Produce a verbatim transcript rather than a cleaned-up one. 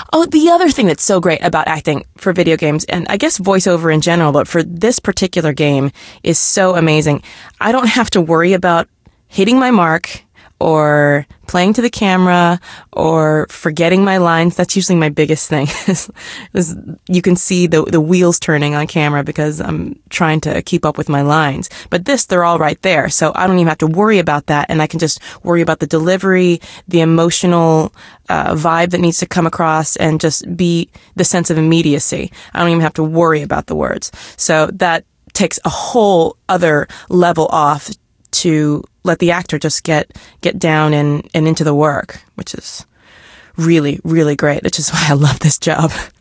Oh, the other thing that's so great about acting for video games, and I guess voiceover in general, but for this particular game is so amazing. I don't have to worry about hitting my mark or playing to the camera or forgetting my lines. That's usually my biggest thing. is you can see the the wheels turning on camera because I'm trying to keep up with my lines. But this, they're all right there. So I don't even have to worry about that. And I can just worry about the delivery, the emotional uh, vibe that needs to come across, and just be the sense of immediacy. I don't even have to worry about the words. So that takes a whole other level off to let the actor just get get down and, and into the work, which is really, really great, which is why I love this job.